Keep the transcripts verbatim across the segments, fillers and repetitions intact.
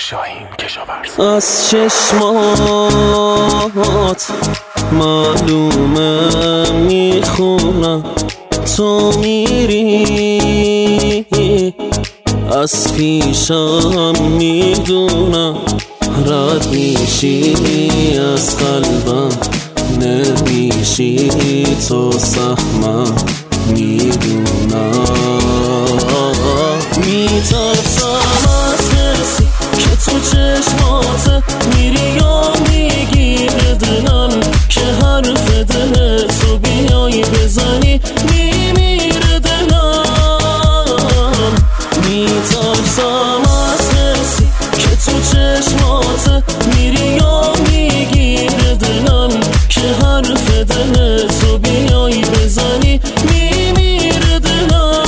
شاهین کشاورز. از چشمات معلومه میخونم تو میری، از پیشم میدونم رد میشی از قلبم، نمیشی تو سهمم میدونم. میترسم از کسی که تو چشمات میری یا میگیره دلم، که حرف دل تو بیایی بزنی میمیره دلم. میترسم از کسی که تو چشمات میری یا میگیره دلم، که حرف دل تو بیایی بزنی میمیره دلم.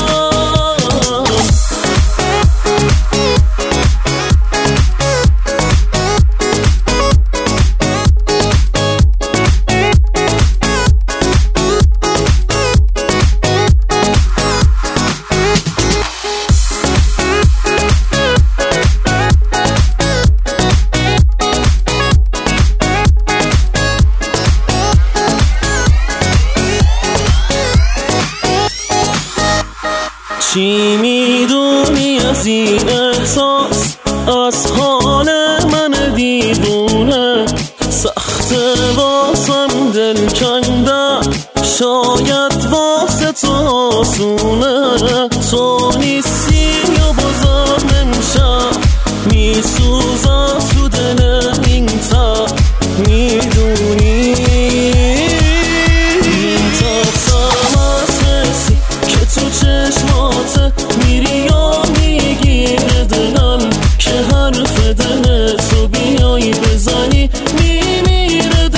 چی میدونی از این احساس، از حال من دیوونه؟ سخت واسم دل کندن، شاید واسه تو آسونه. تو نیستی یا بازم امشب میسوزم تو دل این تب، میدونی میترسم از کسی که تو چشمات میری یا میگیره دلم، که حرف دل تو بیایی بزنی میمیره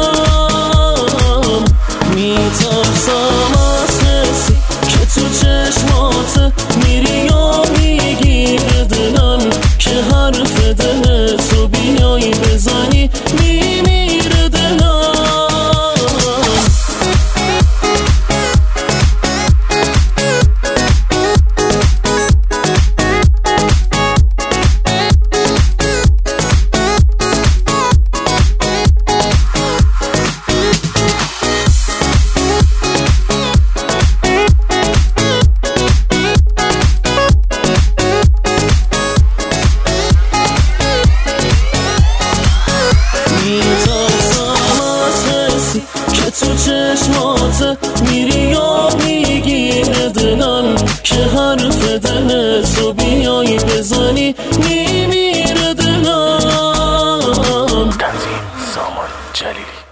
دلم. میترسم از کسی که تو چشمات میری یا میگیره دلم، که حرف دل تو بیایی بزنی میمیره دلم. که تو چشمات میری یا میگیره دلم، که حرف دل تو بیایی بزنی میمیره دلم. تنظیم سامان جلیلی.